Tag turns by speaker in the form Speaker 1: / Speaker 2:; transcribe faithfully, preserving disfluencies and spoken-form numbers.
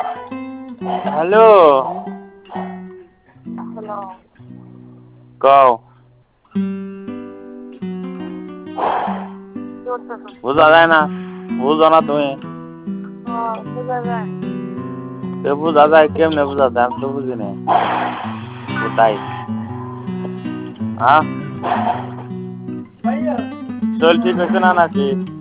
Speaker 1: Hello.
Speaker 2: Hello.
Speaker 1: কও।
Speaker 2: কি করতেছো?
Speaker 1: বুঝা যায় না? বুঝো না তুমি?
Speaker 2: হ্যাঁ, বোঝা যায়।
Speaker 1: এ বুঝা যায় কেমনে বুঝা যায়? আমি তো বুঝি নাই। কোথায়? হ্যাঁ? শরীর ঠিক হয়েছে না নাকি?